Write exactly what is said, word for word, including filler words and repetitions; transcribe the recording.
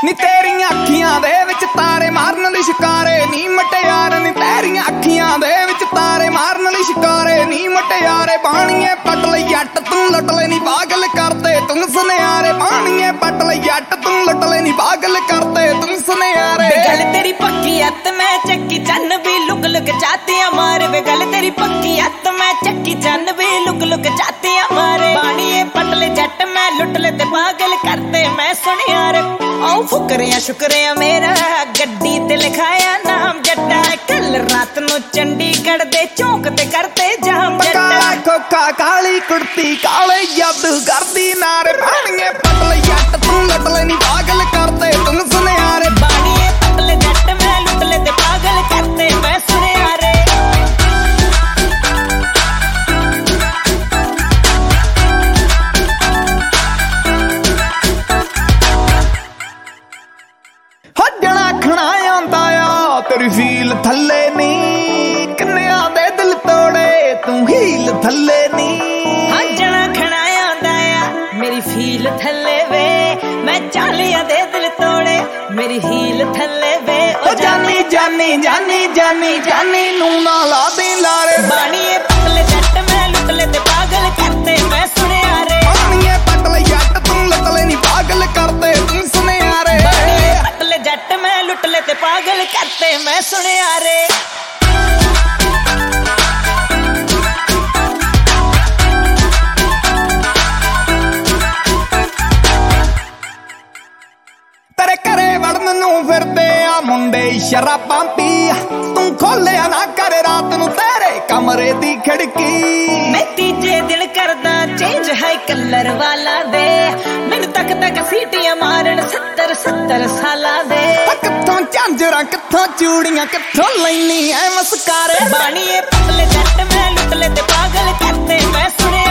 ਨੀ ਤੇਰੀਆਂ ਅੱਖੀਆਂ ਦੇ ਵਿੱਚ ਤਾਰੇ ਮਾਰਨ ਲਈ ਸ਼ਿਕਾਰੇ ਨੀ ਮਟਿਆਰ ਨੀ ਤੇਰੀਆਂ ਅੱਖੀਆਂ ਦੇ ਵਿੱਚ ਤਾਰੇ ਮਾਰਨ ਲਈ ਸ਼ਿਕਾਰੇ ਨੀ ਮਟਿਆਰੇ ਬਾਣੀਏ ਪੱਟ ਲਈ ਜੱਟ ਤੂੰ ਲੁੱਟ ਲੈ ਨੀ ਪਾਗਲ ਕਰਦੇ ਤੂੰ ਸੁਨਿਆਰੇ ਬਾਣੀਏ ਪੱਟ ਲਈ ਜੱਟ ਤੂੰ ਲੁੱਟ ਲੈ ਨੀ ਪਾਗਲ ਕਰਦੇ ਤੂੰ ਸੁਨਿਆਰੇ ਗੱਲ ਤੇਰੀ ਪੱਕੀ ਅੱਤ ਮੈਂ ਚੱਕੀ ਚੰਨ ਵੀ ਲੁਕ ਲੁਕ ਚਾਤੀਆਂ ਮਾਰੇ ਵੇ ਗੱਲ ਤੇਰੀ ਪੱਕੀ ਅੱਤ ਮੈਂ ਚੱਕੀ ਚੰਨ ਵੀ ਲੁਕ ਲੁਕ ਚਾਤੀਆਂ ਮਾਰੇ ਬਾਣੀਏ ਪੱਟ ਲੈ ਜੱਟ ਮੈਂ ਲੁੱਟ ਲੈ ਤੇ ਪਾਗਲ ਕਰਦੇ ਮੈਂ ਸੁਨਿਆਰੇ ਆਉ ਫੁਕਰਿਆ ਸ਼ੁਕਰਿਆ ਮੇਰਾ ਗੱਡੀ ਤੇ ਲਿਖਾਇਆ ਨਾਮ ਜੱਟਾ ਕੱਲ ਰਾਤ ਨੂੰ ਚੰਡੀਗੜ੍ਹ ਦੇ ਚੌਂਕ ਤੇ ਕਰਤੇ ਜਾਮ ਕਾਲਾ ਖੋਖਾ ਕਾਲੀ ਕੁੜਤੀ ਕਾਲੇ ਜਾਦੂ ਕਰਦੀ ਨਾਰੇ ਬਾਣੀਏ ਪੱਟ ਲੈ ਜੱਟ ਤੂੰ ਲੁੱਟ ਲੈ ਨੀ ਪਾਗਲ ਕਰਦੇ ਤੂੰ ਸੁਨਿਆਰੇ ਬਾਣੀਏ ਪੱਟ ਲੈ ਜੱਟ ਮੈਂ ਲੁੱਟ ਲੈ ਤੇ ਪਾਗਲ ਕਰਦੇ ਮੈਂ ਸੁਨਿਆਰੇ ਹੱਜਣਾ ਖਣਾ ਆਉਂਦਾ ਆ ਤੇਰੀ ਫੀਲ ਥੱਲੇ ਨੀ ਕਿੰਨਿਆਂ ਦੇ ਦਿਲ ਤੋੜੇ ਤੂੰ ਹੀਲ ਥੱਲੇ ਨੀ ਹੱਜਣਾ ਖਣਾ ਆਉਂਦਾ ਆ ਮੇਰੀ ਫੀਲ ਥੱਲੇ ਵੇ ਮੈਂ ਚਾਲਿਆਂ ਦੇ ਦਿਲ ਤੋੜੇ ਮੇਰੀ ਹੀਲ ਥੱਲੇ ਵੇ ਓ ਜਾਨੀ ਜਾਨੀ ਜਾਨੀ ਜਾਨੀ ਜਾਨੀ ਨੂੰ ਨਾ ਲਾ ਦੇ ਲਾਰੇ ਬਾਣੀਏ ਪੱਟ ਲੈ ਜੱਟ ਮੈਂ ਲੁੱਟ ਲੈ ਤੇ ਪਾਗਲ ਕਰਦੇ ਮੈਂ ਸੁਨਿਆਰੇ ਬਾਣੀਏ ਪੱਟ ਲੈ ਜੱਟ ਤੂੰ ਲੁੱਟ ਲੈ ਨੀ ਪਾਗਲ ਕਰਦੇ ਤੂੰ ਸੁਨਿਆਰੇ ਬਾਣੀਏ ਪੱਟ ਲੈ ਜੱਟ ਮੈਂ ਲੁੱਟ ਲੈ ਤੇ ਪਾਗਲ ਕਰਦੇ ਮੈਂ ਸੁਨਿਆਰੇ ਤੇਰੇ ਘਰੇ ਵੜਨ ਨੂੰ ਫਿਰਦੇ ਆ ਮੁੰਡੇ ਸ਼ਰਾਬਾਂ ਪੀ ਤੂੰ ਖੋਲਿਆ ਨਾ ਕਰ ਰਾਤ ਨੂੰ ਤੇਰੇ ਕਮਰੇ ਦੀ ਖਿੜਕੀ ਮੈਂ ਤੀਜੇ ਦਿਨ ਕਰਦਾ ਚੇਂਜ ਹੈ ਕਲਰ ਵਾਲਾ ਦੇ ਮੈਨੂੰ ਤੱਕ ਤੱਕ ਸੀਟੀਆਂ ਮਾਰਨ ਸੱਤਰ ਸੱਤਰ ਸਾਲਾਂ ਦੇ ਕਿੱਥੋਂ ਝਾਂਜਰਾਂ ਕਿੱਥੋਂ ਚੂੜੀਆਂ ਕਿੱਥੋਂ ਲੈਣੀ ਐ ਮਸਕਾਰੇ ਬਾਣੀਏ ਪੱਟ ਲੈ ਜੱਟ ਮੈਂ ਲੁੱਟ ਲੈ ਤੇ ਪਾਗਲ ਕਰਦੇ ਮੈਂ ਸੁਣਿਆ